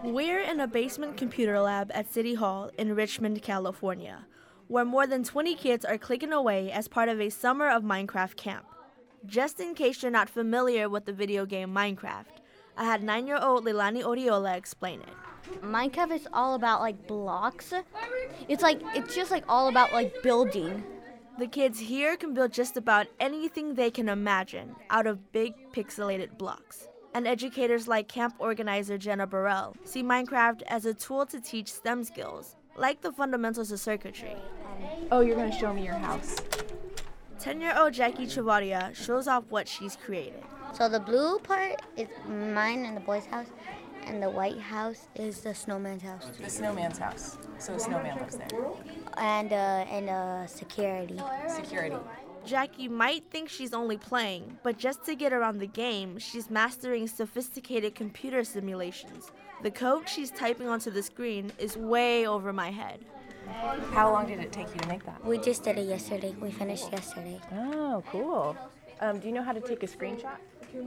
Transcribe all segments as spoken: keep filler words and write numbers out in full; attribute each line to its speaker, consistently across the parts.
Speaker 1: We're in a basement computer lab at City Hall in Richmond, California, where more than twenty kids are clicking away as part of a Summer of Minecraft camp. Just in case you're not familiar with the video game Minecraft, I had nine-year-old Leilani Oriola explain it.
Speaker 2: Minecraft is all about like blocks. It's like it's just like all about like building.
Speaker 1: The kids here can build just about anything they can imagine out of big pixelated blocks. And educators like camp organizer Jenna Burrell see Minecraft as a tool to teach STEM skills, like the fundamentals of circuitry.
Speaker 3: Oh, you're going to show me your house.
Speaker 1: ten-year-old Jackie Chavaria shows off what she's created.
Speaker 2: So the blue part is mine and the boy's house, and the white house is the snowman's house.
Speaker 3: The snowman's house. So a snowman lives there.
Speaker 2: And uh, and uh, security.
Speaker 3: Security.
Speaker 1: Jackie might think she's only playing, but just to get around the game, she's mastering sophisticated computer simulations. The code she's typing onto the screen is way over my head.
Speaker 3: How long did it take you to make that?
Speaker 2: We just did it yesterday. We finished yesterday.
Speaker 3: Oh, cool. Um, do you know how to take a screenshot?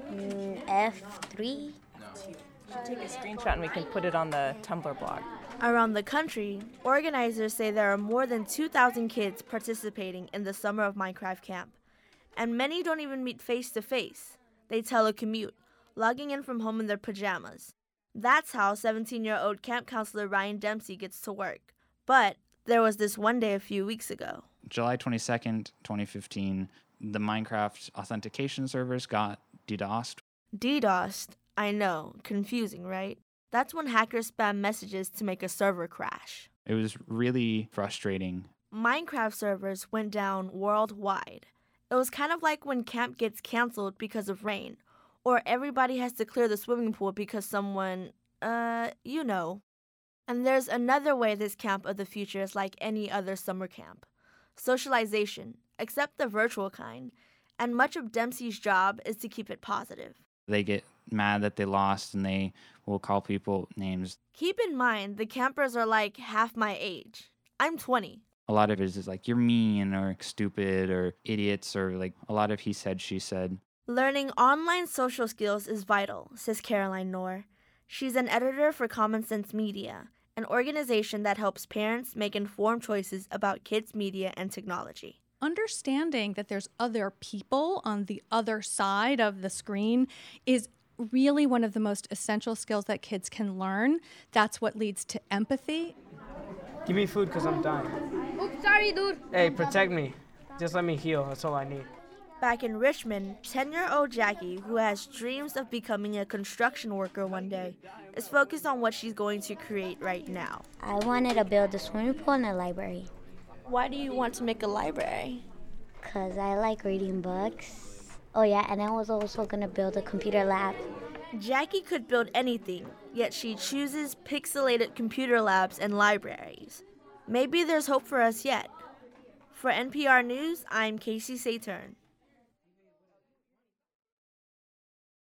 Speaker 2: Mm, F three.
Speaker 3: You should take a screenshot and we can put it on the Tumblr blog.
Speaker 1: Around the country, organizers say there are more than two thousand kids participating in the Summer of Minecraft camp. And many don't even meet face-to-face. They telecommute, logging in from home in their pajamas. That's how seventeen-year-old camp counselor Ryan Dempsey gets to work. But there was this one day a few weeks ago.
Speaker 4: July twenty-second, twenty fifteen, the Minecraft authentication servers got DDoSed.
Speaker 1: DDoSed? I know, confusing, right? That's when hackers spam messages to make a server crash.
Speaker 4: It was really frustrating.
Speaker 1: Minecraft servers went down worldwide. It was kind of like when camp gets canceled because of rain, or everybody has to clear the swimming pool because someone, uh, you know. And there's another way this camp of the future is like any other summer camp. Socialization, except the virtual kind, and much of Dempsey's job is to keep it positive.
Speaker 4: They get mad that they lost and they will call people names.
Speaker 1: Keep in mind, the campers are like half my age. I'm twenty.
Speaker 4: A lot of it is like, you're mean or stupid or idiots or like a lot of he said, she said.
Speaker 1: Learning online social skills is vital, says Caroline Knorr. She's an editor for Common Sense Media, an organization that helps parents make informed choices about kids' media and technology.
Speaker 5: Understanding that there's other people on the other side of the screen is really one of the most essential skills that kids can learn. That's what leads to empathy.
Speaker 6: Give me food because I'm dying.
Speaker 2: Oops, sorry, dude.
Speaker 6: Hey, protect me. Just let me heal. That's all I need.
Speaker 1: Back in Richmond, ten-year-old Jackie, who has dreams of becoming a construction worker one day, is focused on what she's going to create right now.
Speaker 2: I wanted to build a swimming pool and a library.
Speaker 1: Why do you want to make a library?
Speaker 2: Because I like reading books. Oh, yeah, and I was also going to build a computer lab.
Speaker 1: Jackie could build anything, yet she chooses pixelated computer labs and libraries. Maybe there's hope for us yet. For N P R News, I'm Casey Saturn.